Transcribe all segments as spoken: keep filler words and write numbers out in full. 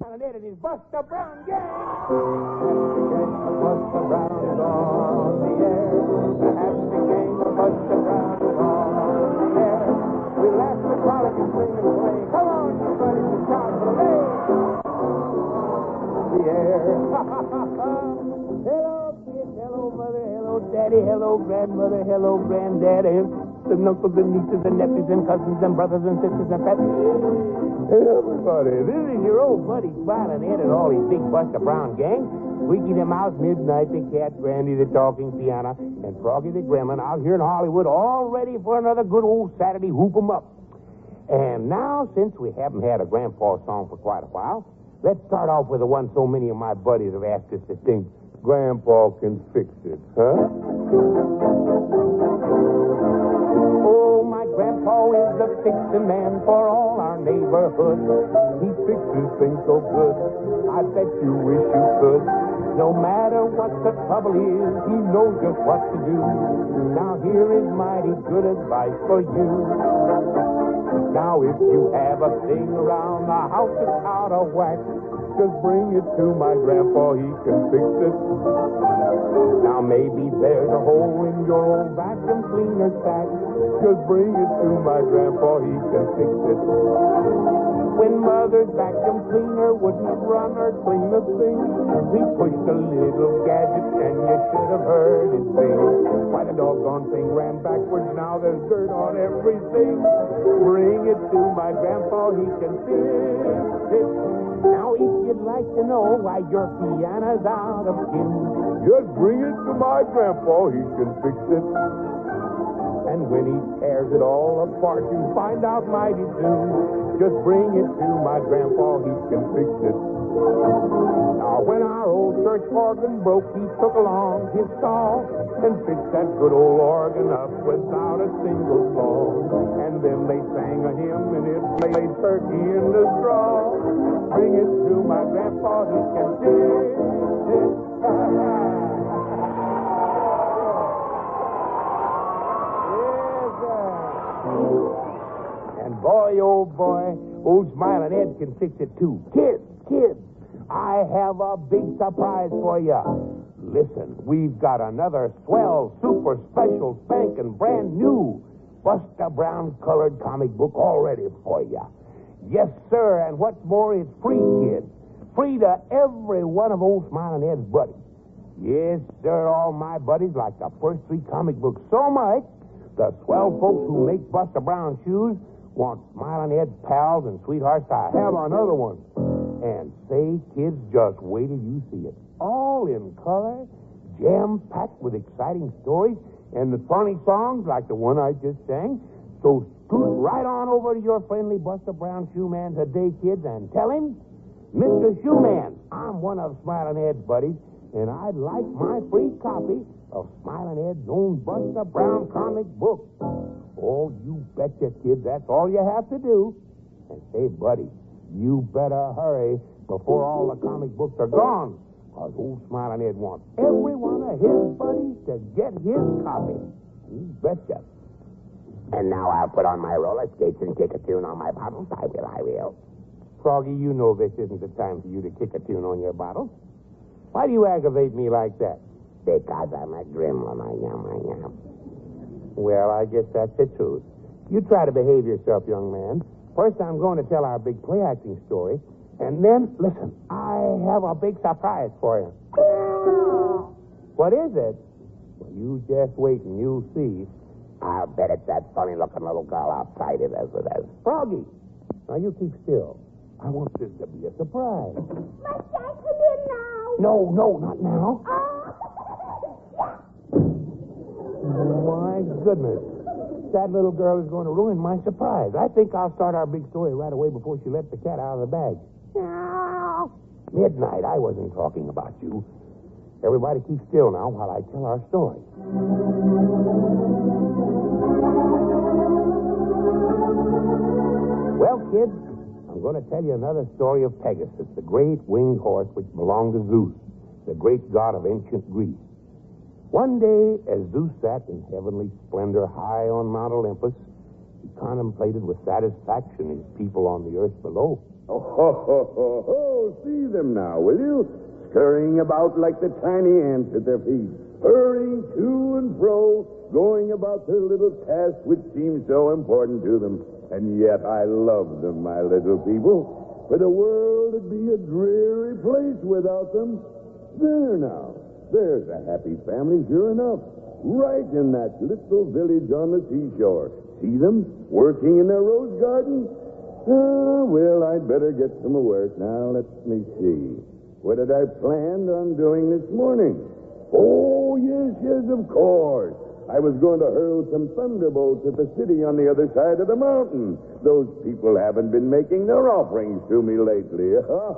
And it is Buster Brown Gang. Buster Brown is on the air. The happy gang of Buster Brown is on the air. We laugh and frolic and sing and play. Come on, you buddies, and shout for the the air. Hello, kids. Hello, mother. Hello, daddy. Hello, grandmother. Hello, granddaddy. The uncles and nieces and nephews and cousins and brothers and sisters and family. Hey, everybody, this is your old buddy Smiling Ed and all his big Buster Brown gang. Squeaky the Mouse, Midnight the Cat, Grandy the Talking Piano, and Froggy the Gremlin out here in Hollywood, all ready for another good old Saturday whoop 'em up. And now, since we haven't had a Grandpa song for quite a while, let's start off with the one so many of my buddies have asked us to sing. Grandpa can fix it, huh? Grandpa is the fixin' man for all our neighborhood. He fixes things so good, I bet you wish you could. No matter what the trouble is, he knows just what to do. Now here is mighty good advice for you. Now if you have a thing around the house that's out of whack, just bring it to my grandpa, he can fix it. Now maybe there's a hole in your old vacuum cleaner sack. Just bring it to my grandpa, he can fix it. When mother's vacuum cleaner wouldn't run or clean a thing, we pushed a little gadget and you should have heard it sing. Why the doggone thing ran backwards, now there's dirt on everything. Bring it to my grandpa, he can fix it. Now if you'd like to know why your piano's out of tune, just bring it to my grandpa, he can fix it. And when he tears it all apart, you find out mighty soon. Just bring it to my grandpa, he can fix it. Now when our old church organ broke, he took along his saw and fixed that good old organ up without a single flaw. And then they sang a hymn and it played turkey in the straw. Bring it to my grandpa, he can fix it. And boy, oh boy, old Smiling Ed can fix it too. Kids, kids, I have a big surprise for you. Listen, we've got another swell, super special, spanking brand new Buster Brown colored comic book all ready for you. Yes, sir, and what's more, it's free, kids. Free to every one of old Smiling Ed's buddies. Yes, sir, all my buddies like the first three comic books so much, the swell folks who make Buster Brown shoes want Smiling Ed's pals and sweethearts to have another one. And say, kids, just wait till you see it. All in color, jam-packed with exciting stories, and the funny songs like the one I just sang. So scoot right on over to your friendly Buster Brown Shoe Man today, kids, and tell him, Mister Shoeman, I'm one of Smiling Ed's buddies, and I'd like my free copy of Smiling Ed's own Buster Brown comic book. Oh, you betcha, kids, that's all you have to do. And say, buddy, you better hurry before all the comic books are gone, because old Smiling Ed wants every one of his buddies to get his copy. You betcha. And now I'll put on my roller skates and kick a tune on my bottles. I will, I will. Froggy, you know this isn't the time for you to kick a tune on your bottles. Why do you aggravate me like that? Because I'm a gremlin, I am, I am. Well, I guess that's the truth. You try to behave yourself, young man. First, I'm going to tell our big play acting story. And then, listen, I have a big surprise for you. What is it? Well, you just wait and you'll see. I'll bet it's that funny-looking little girl outside it is, it is. Froggy, now you keep still. I want this to be a surprise. Must I come in now? No, no, not now. Oh. My goodness. That little girl is going to ruin my surprise. I think I'll start our big story right away before she lets the cat out of the bag. Midnight, I wasn't talking about you. Everybody keep still now while I tell our story. Well, kids, I'm going to tell you another story of Pegasus, the great winged horse which belonged to Zeus, the great god of ancient Greece. One day, as Zeus sat in heavenly splendor high on Mount Olympus, he contemplated with satisfaction his people on the earth below. Oh, ho, ho, ho, ho. See them now, will you? Scurrying about like the tiny ants at their feet, hurrying to and fro, going about their little task which seems so important to them. And yet I love them, my little people. For the world would be a dreary place without them. There now. There's a happy family, sure enough. Right in that little village on the seashore. See them working in their rose garden? Ah, well, I'd better get some work. Now, let me see. What had I planned on doing this morning? Oh, yes, yes, of course. I was going to hurl some thunderbolts at the city on the other side of the mountain. Those people haven't been making their offerings to me lately.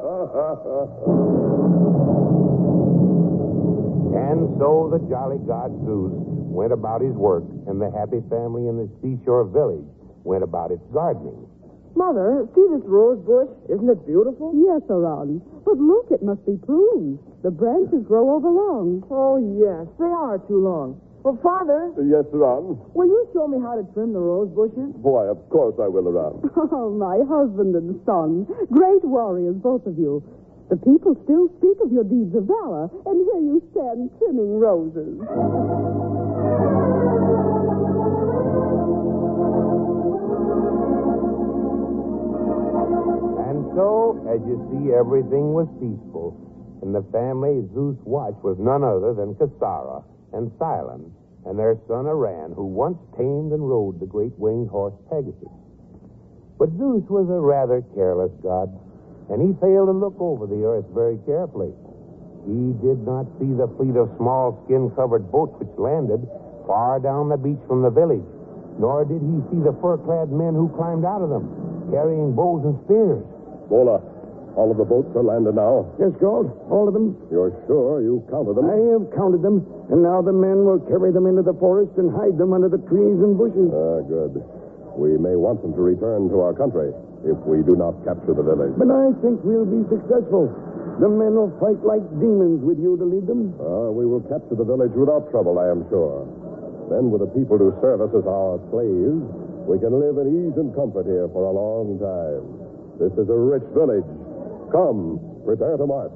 And so the jolly god Zeus went about his work, and the happy family in the seashore village went about its gardening. Mother, see this rose bush? Isn't it beautiful? Yes, Aran. But look, it must be pruned. The branches grow overlong. Oh, yes, they are too long. Well, Father. Yes, Ron. Will you show me how to trim the rose bushes? Why, of course I will, Ron. Oh, my husband and son. Great warriors, both of you. The people still speak of your deeds of valor, and here you stand trimming roses. And so, as you see, everything was peaceful, and the family Zeus watched was none other than Cassara and Silon and their son Aran, who once tamed and rode the great winged horse Pegasus. But Zeus was a rather careless god, and he failed to look over the earth very carefully. He did not see the fleet of small skin-covered boats which landed far down the beach from the village, nor did he see the fur-clad men who climbed out of them, carrying bows and spears. Bola, all of the boats are landed now. Yes, Gold, all of them. You're sure you counted them? I have counted them, and now the men will carry them into the forest and hide them under the trees and bushes. Ah, good. We may want them to return to our country if we do not capture the village. But I think we'll be successful. The men will fight like demons with you to lead them. Ah, we will capture the village without trouble, I am sure. Then, with the people to serve us as our slaves, we can live in ease and comfort here for a long time. This is a rich village. Come, prepare to march.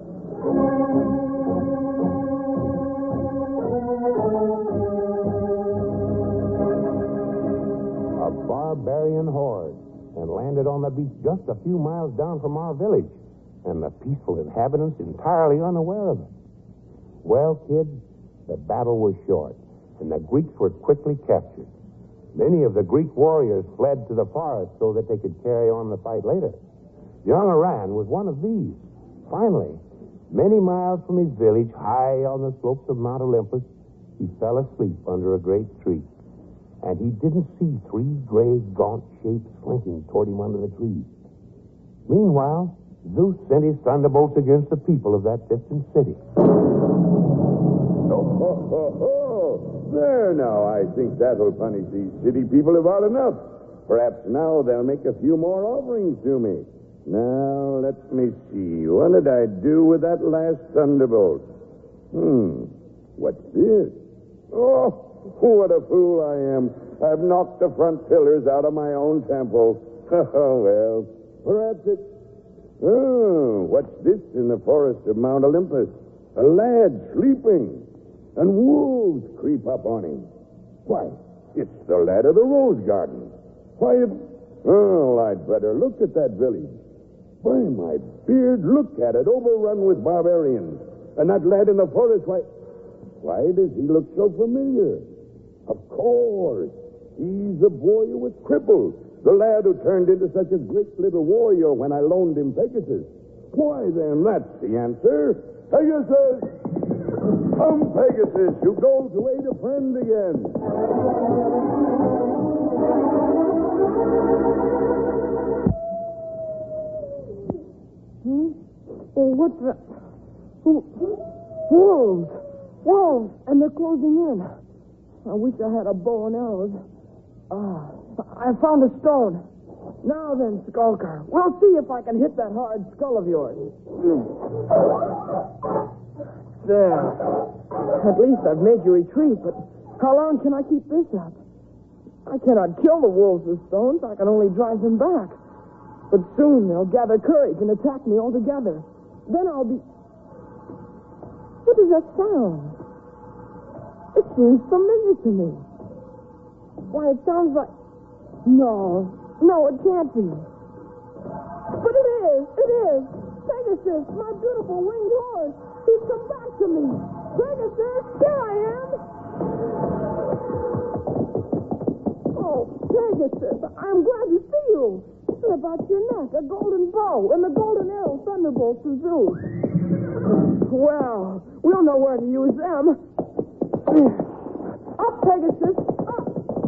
A barbarian horde, and landed on the beach just a few miles down from our village, and the peaceful inhabitants entirely unaware of it. Well, kids, the battle was short, and the Greeks were quickly captured. Many of the Greek warriors fled to the forest so that they could carry on the fight later. Young Aran was one of these. Finally, many miles from his village, high on the slopes of Mount Olympus, he fell asleep under a great tree. And he didn't see three gray, gaunt shapes slinking toward him under the trees. Meanwhile, Zeus sent his thunderbolts against the people of that distant city. Oh, ho, ho, ho. There now, I think that'll punish these city people about enough. Perhaps now they'll make a few more offerings to me. Now, let me see. What did I do with that last thunderbolt? Hmm. What's this? Oh, what a fool I am. I've knocked the front pillars out of my own temple. Oh, well, perhaps it's... Oh, what's this in the forest of Mount Olympus? A lad sleeping, and wolves creep up on him. Why, it's the lad of the rose garden. Why, it... Oh, I'd better look at that village. By my beard, look at it, overrun with barbarians. And that lad in the forest, why... Why does he look so familiar? Of course, he's the boy who was crippled. The lad who turned into such a great little warrior when I loaned him Pegasus. Why, then, that's the answer. Pegasus! Come, Pegasus, who goes away to friend again. Hmm? Oh, what the... Oh, wolves! Wolves! And they're closing in. I wish I had a bow and arrows. Ah, I found a stone. Now then, Skulker, we'll see if I can hit that hard skull of yours. There. At least I've made you retreat, but how long can I keep this up? I cannot kill the wolves with stones. I can only drive them back. But soon they'll gather courage and attack me all together. Then I'll be... What is that sound? It seems familiar to me. Why, it sounds like... No, no, it can't be. But it is, it is. Pegasus, my beautiful winged horse. He's come back to me. Pegasus, here I am. Oh, Pegasus, I'm glad to see you. And about your neck, a golden bow and the golden arrow thunderbolts from Zeus. Well, we'll know where to use them. Up, Pegasus, up.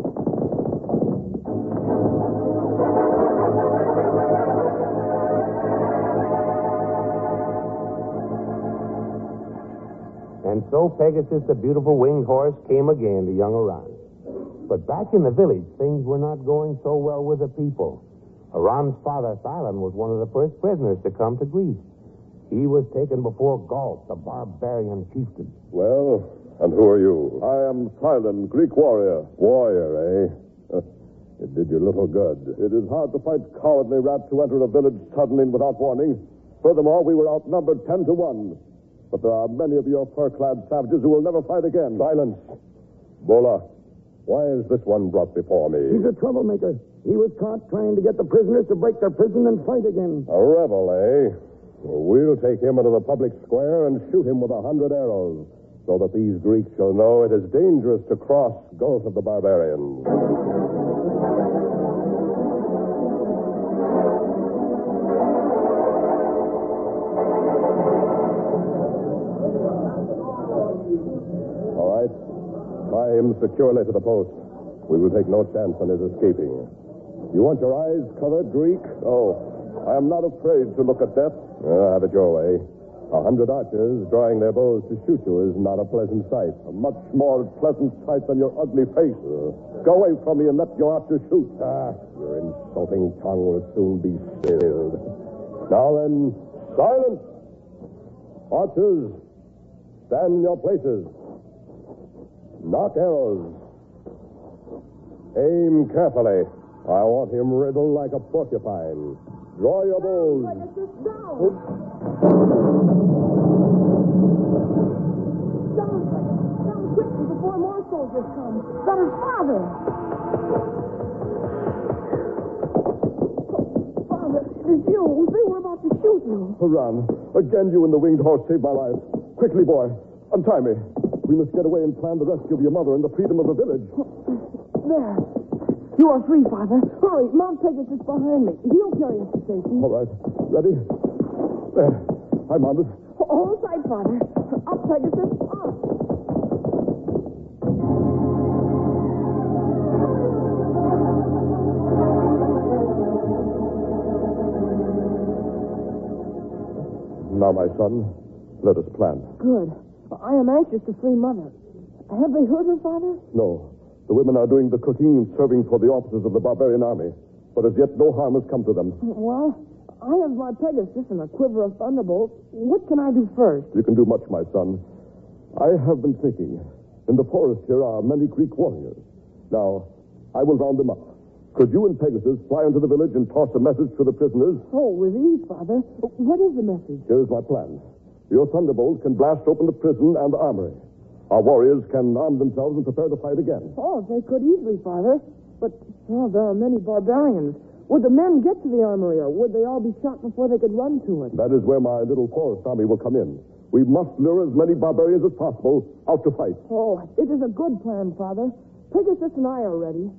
And so Pegasus, the beautiful winged horse, came again to young Haran. But back in the village, things were not going so well with the people. Haran's father, Thylon, was one of the first prisoners to come to Greece. He was taken before Gault, the barbarian chieftain. Well, and who are you? I am Thylon, Greek warrior. Warrior, eh? It did you little good. It is hard to fight cowardly rats who enter a village suddenly and without warning. Furthermore, we were outnumbered ten to one. But there are many of your fur-clad savages who will never fight again. Silence. Bola, why is this one brought before me? He's a troublemaker. He was caught trying to get the prisoners to break their prison and fight again. A rebel, eh? Well, we'll take him into the public square and shoot him with a hundred arrows, so that these Greeks shall know it is dangerous to cross Gulf of the Barbarians. All right. Tie him securely to the post. We will take no chance on his escaping. You want your eyes covered, Greek? Oh, I am not afraid to look at death. Uh, have it your way. A hundred archers drawing their bows to shoot you is not a pleasant sight. A much more pleasant sight than your ugly face. Uh, Go away from me and let your archers shoot. Ah, your insulting tongue will soon be stilled. Now then, silence! Archers, stand in your places. Knock arrows. Aim carefully. I want him riddled like a porcupine. Draw your bows. Pegasus, down. Down, Pegasus. Down quickly before more soldiers come. That is father. Father, it is you. They were about to shoot you. Haran, again you and the winged horse saved my life. Quickly, boy, untie me. We must get away and plan the rescue of your mother and the freedom of the village. There. You are free, Father. Hurry, Mount Pegasus behind me. He'll carry us to safety. All right. Ready? There. I'm mounted. Hold tight, Father. Up, Pegasus. Up. Now, my son, let us plan. Good. I am anxious to free Mother. Have they hurt her, Father? No. The women are doing the cooking and serving for the officers of the barbarian army. But as yet, no harm has come to them. Well, I have my Pegasus and a quiver of thunderbolts. What can I do first? You can do much, my son. I have been thinking. In the forest here are many Greek warriors. Now, I will round them up. Could you and Pegasus fly into the village and toss a message to the prisoners? Oh, with ease, Father. What is the message? Here is my plan. Your thunderbolt can blast open the prison and the armory. Our warriors can arm themselves and prepare to fight again. Oh, they could easily, Father. But, well, there are many barbarians. Would the men get to the armory, or would they all be shot before they could run to it? That is where my little forest army will come in. We must lure as many barbarians as possible out to fight. Oh, it is a good plan, Father. Pegasus and I are ready.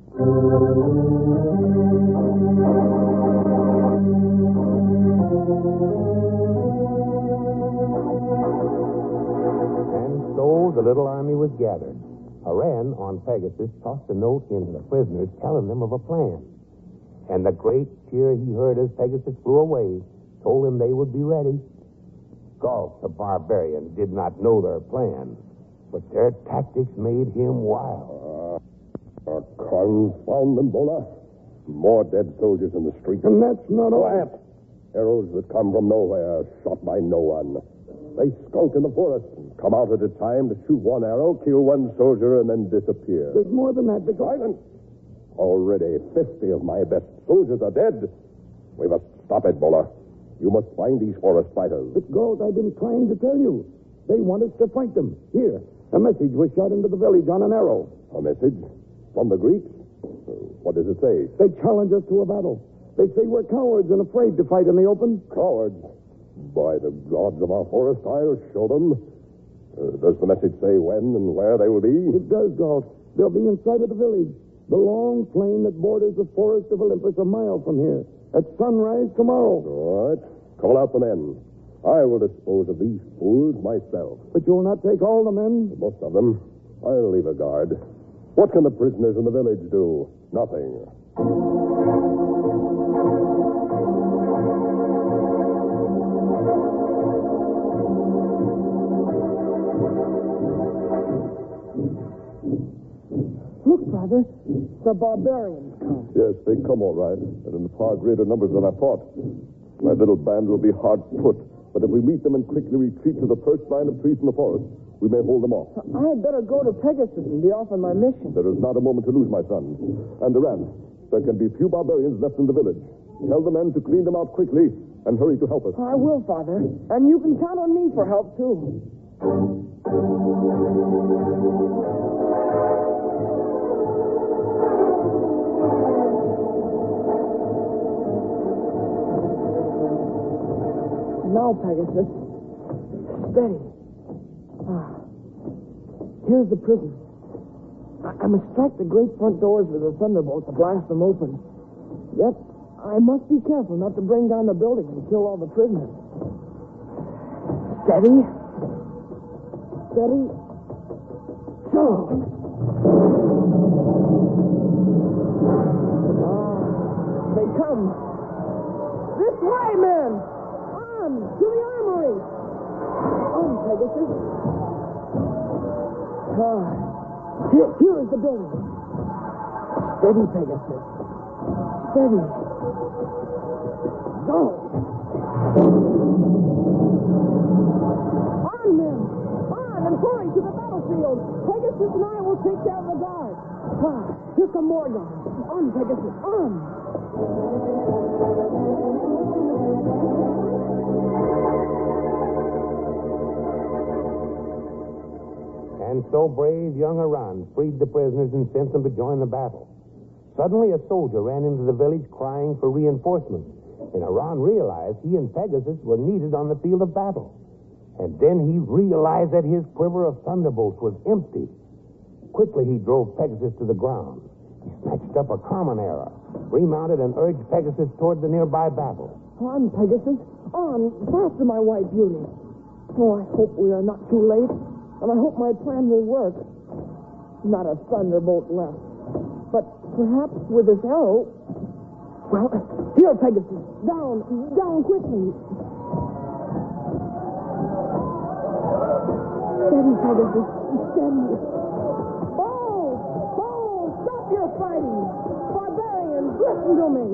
And so the little army was gathered. Haran, on Pegasus, tossed a note into the prisoners telling them of a plan. And the great cheer he heard as Pegasus flew away told him they would be ready. Gault, the barbarian, did not know their plan, but their tactics made him wild. Uh, confound them, Bola. More dead soldiers in the street. And that's not all. Quiet. Arrows that come from nowhere, shot by no one. They skulk in the forest, come out at a time to shoot one arrow, kill one soldier, and then disappear. There's more than that, because... Silence. Already fifty of my best soldiers are dead. We must stop it, Bola. You must find these forest fighters. But, Galt, I've been trying to tell you. They want us to fight them. Here, a message was shot into the village on an arrow. A message? From the Greeks? Uh, What does it say? They challenge us to a battle. They say we're cowards and afraid to fight in the open. Cowards? By the gods of our forest, I'll show them. Uh, does the message say when and where they will be? It does, Galt. They'll be inside of the village. The long plain that borders the forest of Olympus a mile from here. At sunrise tomorrow. All right. Call out the men. I will dispose of these fools myself. But you'll not take all the men? Most of them. I'll leave a guard. What can the prisoners in the village do? Nothing. Look, brother. The barbarians come. Yes, they come all right, and in far greater numbers than I thought. My little band will be hard put, but if we meet them and quickly retreat to the first line of trees in the forest, we may hold them off. I had better go to Pegasus and be off on my mission. There is not a moment to lose, my son. And Duran, there can be few barbarians left in the village. Tell the men to clean them out quickly and hurry to help us. I will, Father. And you can count on me for help, too. Now, Pegasus. Steady. Ah. Here's the prison. I, I must strike the great front doors with a thunderbolt to blast them open. Yet, I must be careful not to bring down the building and kill all the prisoners. Steady. Steady. So. Ah, they come. This way, men! On to the armory! On, Pegasus. Ah, here, here is the building. Steady, Pegasus. Steady. Go. On, men. On and hurry to the battlefield. Pegasus and I will take care of the guard. Ah, here come more guards. On, Pegasus, on. And so brave young Iran freed the prisoners and sent them to join the battle. Suddenly, a soldier ran into the village crying for reinforcements, and Iran realized he and Pegasus were needed on the field of battle. And then he realized that his quiver of thunderbolts was empty. Quickly, he drove Pegasus to the ground. He snatched up a common arrow, remounted, and urged Pegasus toward the nearby battle. On, Pegasus. On. Faster, my white beauty. Oh, I hope we are not too late. And I hope my plan will work. Not a thunderbolt left. But perhaps with this arrow... Well, here, Pegasus. Down. Down quickly. Steady, Pegasus. Steady. Bow! Bow! Stop your fighting! Barbarians, listen to me!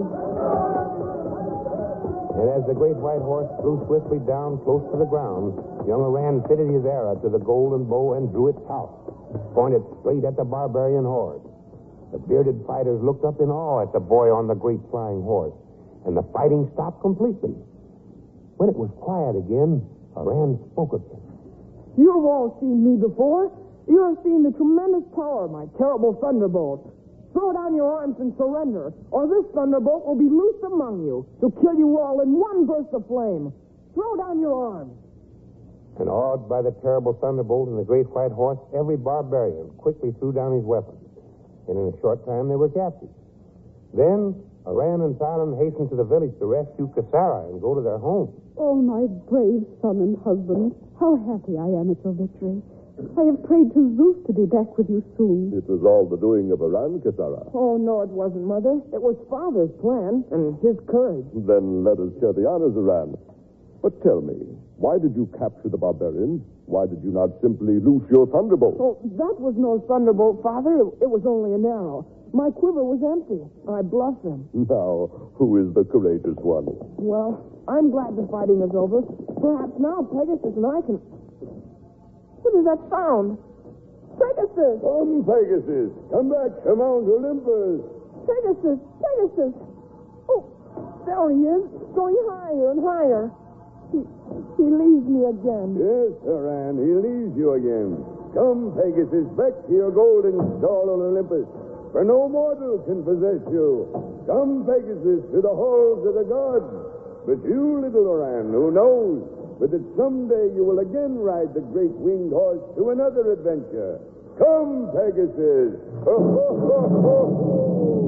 And as the great white horse flew swiftly down close to the ground, young Iran fitted his arrow to the golden bow and drew its house, pointed straight at the barbarian horde. The bearded fighters looked up in awe at the boy on the great flying horse, and the fighting stopped completely. When it was quiet again, Iran spoke again. You've all seen me before. You have seen the tremendous power of my terrible thunderbolt. Throw down your arms and surrender, or this thunderbolt will be loosed among you to kill you all in one burst of flame. Throw down your arms. And awed by the terrible thunderbolt and the great white horse, every barbarian quickly threw down his weapons. And in a short time, they were captured. Then, Iran and Talon hastened to the village to rescue Kasara and go to their home. Oh, my brave son and husband, how happy I am at your victory. I have prayed to Zeus to be back with you soon. It was all the doing of Iran, Kasara. Oh, no, it wasn't, Mother. It was Father's plan and his courage. Then let us share the honors, Iran. But tell me, why did you capture the barbarians? Why did you not simply loose your thunderbolt? Oh, that was no thunderbolt, Father. It was only an arrow. My quiver was empty. I bluffed them. Now, who is the courageous one? Well, I'm glad the fighting is over. Perhaps now Pegasus and I can... What is that sound? Pegasus! Come, Pegasus. Come back to Mount Olympus. Pegasus! Pegasus! Oh, There he is, going higher and higher. He, he leaves me again. Yes, Haran, he leaves you again. Come, Pegasus, back to your golden stall on Olympus, for no mortal can possess you. Come, Pegasus, to the halls of the gods. But you, little Haran, who knows but that someday you will again ride the great winged horse to another adventure. Come, Pegasus. Ho, ho, ho, ho, ho.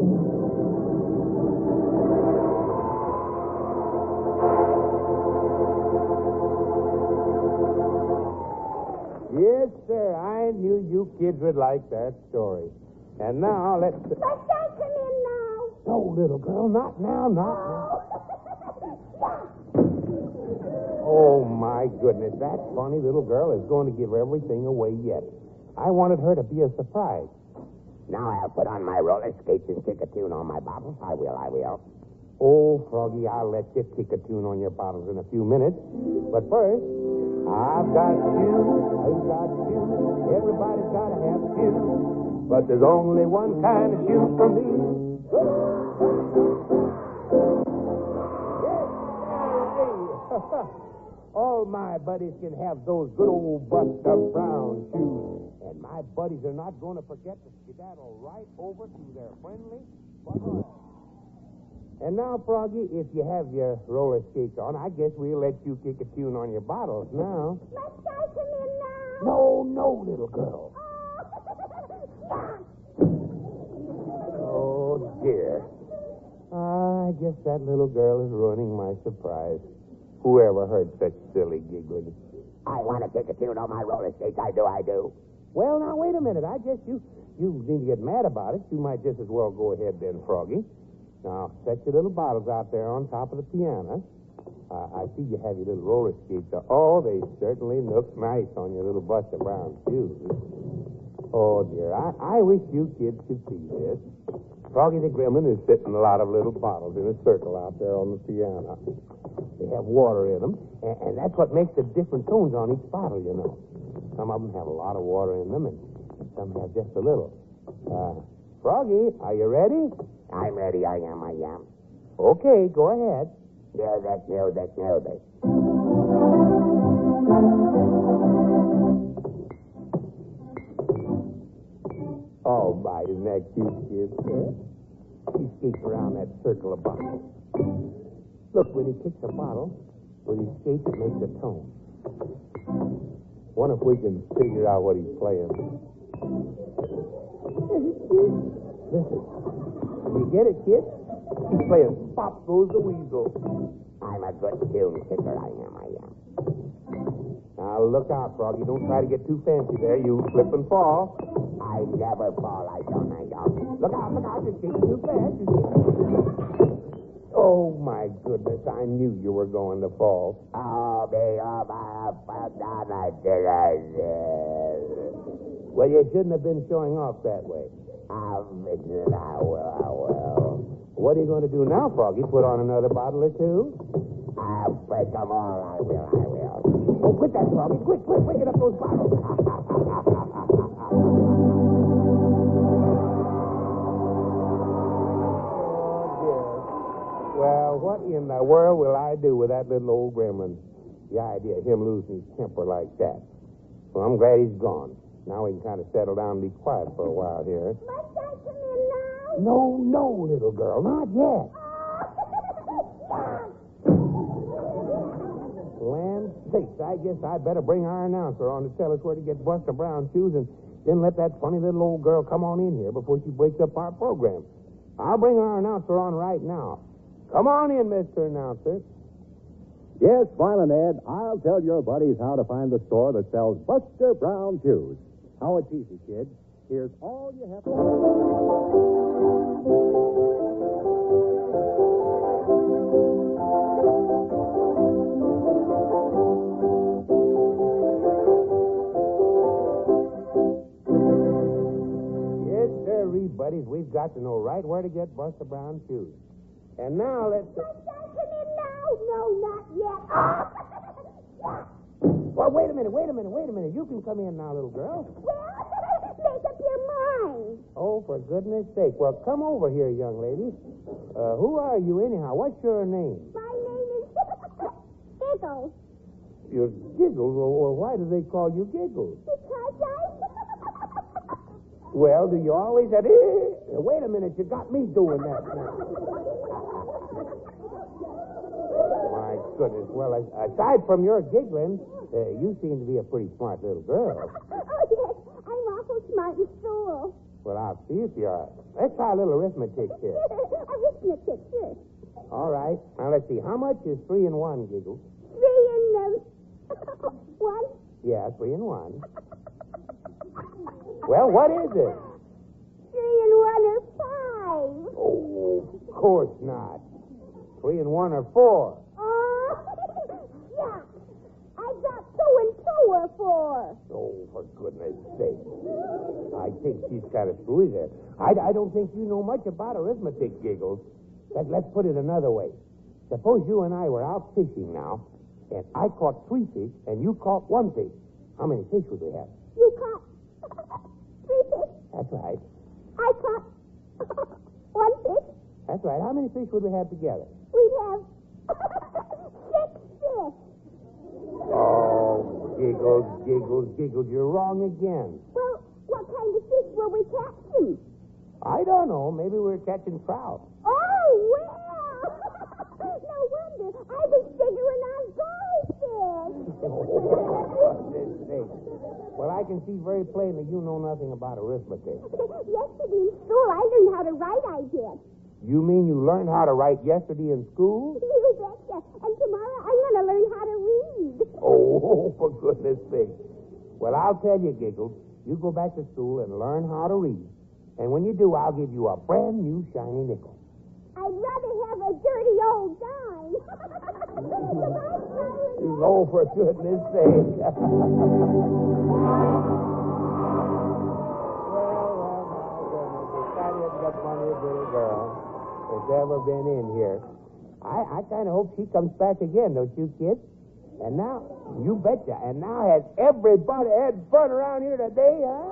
Yes, sir. I knew you kids would like that story. And now let's. Must I come in now? No, little girl, not now, not now. Oh, my goodness. That funny little girl is going to give everything away yet. I wanted her to be a surprise. Now I'll put on my roller skates and kick a tune on my bottle. I will, I will. Oh, Froggy, I'll let you kick a tune on your bottles in a few minutes. But first, I've got you, I've got you. Everybody's got to have shoes. But there's only one kind of shoe for me. All my buddies can have those good old Buster Brown shoes. And my buddies are not going to forget to skedaddle right over to their friendly Buster. And now, Froggy, if you have your roller skates on, I guess we'll let you kick a tune on your bottles now. Must I come in now? No, no, little girl. Oh, dear. I guess that little girl is ruining my surprise. Whoever heard such silly giggling? I want to kick a tune on my roller skates. I do, I do. Well, now, wait a minute. I guess you, you need to get mad about it. You might just as well go ahead then, Froggy. Now, set your little bottles out there on top of the piano. Uh, I see you have your little roller skates. Oh, they certainly look nice on your little Buster Brown shoes. Oh, dear. I, I wish you kids could see this. Froggy the Gremlin is sitting a lot of little bottles in a circle out there on the piano. They have water in them, and, and that's what makes the different tones on each bottle, you know. Some of them have a lot of water in them, and some have just a little. Uh, Froggy, are you ready? I'm ready. I am, I am. Okay, go ahead. Music, music, music. Oh, my, isn't that cute, kid? He skates around that circle of bottles. Look, when he kicks a bottle, with his skates, it makes a tone. Wonder if we can figure out what he's playing. Listen. You get it, kid? He's playing Pop Goes the Weasel. I'm a good tune kicker. I am, I am. Now, look out, Froggy. Don't try to get too fancy there. You slip and fall. I never fall. I don't, I don't. Look out, look out. You're skating too fast. You're skating... Oh, my goodness. I knew you were going to fall. Oh, me, oh, my, fell down. I did, I did. Well, you shouldn't have been showing off that way. I'll fix it. I will, I will. What are you going to do now, Froggy? Put on another bottle or two? I'll break them all. I will, I will. Oh, quit that, Froggy. Quick, quick, quick, get up those bottles. Well, what in the world will I do with that little old gremlin? The idea of him losing his temper like that. Well, I'm glad he's gone. Now we can kind of settle down and be quiet for a while here. Must I come in now? No, no, little girl, not yet. Land sakes, I guess I better bring our announcer on to tell us where to get Buster Brown shoes and then let that funny little old girl come on in here before she breaks up our program. I'll bring our announcer on right now. Come on in, Mister Announcer. Yes, Violent Ed, I'll tell your buddies how to find the store that sells Buster Brown shoes. How it's easy, kids. Here's all you have to Yes, sir, buddies. We've got to know right where to get Buster Brown shoes. And now let's... Must I come in now? No, not yet. Well, wait a minute, wait a minute, wait a minute. You can come in now, little girl. Well, make up your mind. mine. Oh, for goodness sake. Well, come over here, young lady. Uh, who are you, anyhow? What's your name? My name is Giggles. You're Giggles? Well, well, why do they call you Giggles? Because I... Well, do you always have... Wait a minute, you got me doing that now. My goodness. Well, aside from your giggling, uh, you seem to be a pretty smart little girl. Oh, yes. I'm awful smart in school. Well, I'll see if you are. Let's try a little arithmetic here. Arithmetic, sure. All right. Now, let's see. How much is three and one, Giggles? Three and um, one. Yeah, three and one. Well, what is it? Three and one are five. Oh, of course not. Three and one are four. Oh, yeah. I got two and two are four. Oh, for goodness sake. I think she's kind of screwy there. I, I don't think you know much about arithmetic, Giggles. But let's put it another way. Suppose you and I were out fishing now, and I caught three fish, and you caught one fish. How many fish would we have? You caught three fish. That's right. I caught one fish. That's right. How many fish would we have together? We'd have six fish. Oh, Giggles, Giggles, Giggles, you're wrong again. Well, what kind of fish were we catching? I don't know. Maybe we were catching trout. Oh, well. No wonder. I was figuring on goldfish. Well, I can see very plainly you know nothing about arithmetic. Yesterday in school, I learned how to write, I did. You mean you learned how to write yesterday in school? You betcha. And tomorrow I'm going to learn how to read. Oh, for goodness sake. Well, I'll tell you, Giggles, you go back to school and learn how to read. And when you do, I'll give you a brand new shiny nickel. I'd rather have a dirty old dime. Oh, for goodness sake. well, well, my goodness. The funniest, the funniest little girl that's ever been in here. I, I kind of hope she comes back again, don't you, kids? And now, you betcha. And now has everybody had fun around here today, huh?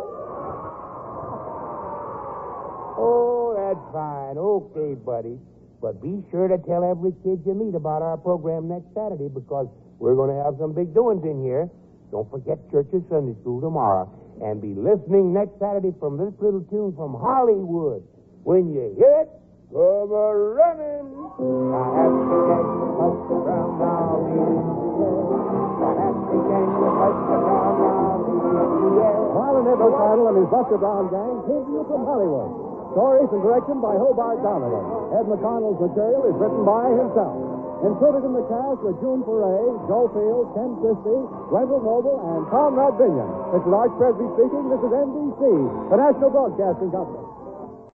Oh, that's fine. Okay, buddy. But be sure to tell every kid you meet about our program next Saturday because we're going to have some big doings in here. Don't forget church or Sunday school tomorrow. And be listening next Saturday from this little tune from Hollywood. When you hear it, come a-running. A happy gang with Buster Brown now in the air. A happy gang with Buster Brown now in the air. Marlon Nichols Idol and his Buster Brown gang came to you from Hollywood. Stories and direction by Hobart Donovan. Ed McConnell's material is written by himself. Included in the cast were June Foray, Joe Fields, Ken Christie, Wendell Noble, and Conrad Binion. This is Art Presby speaking. This is N B C, the National Broadcasting Company.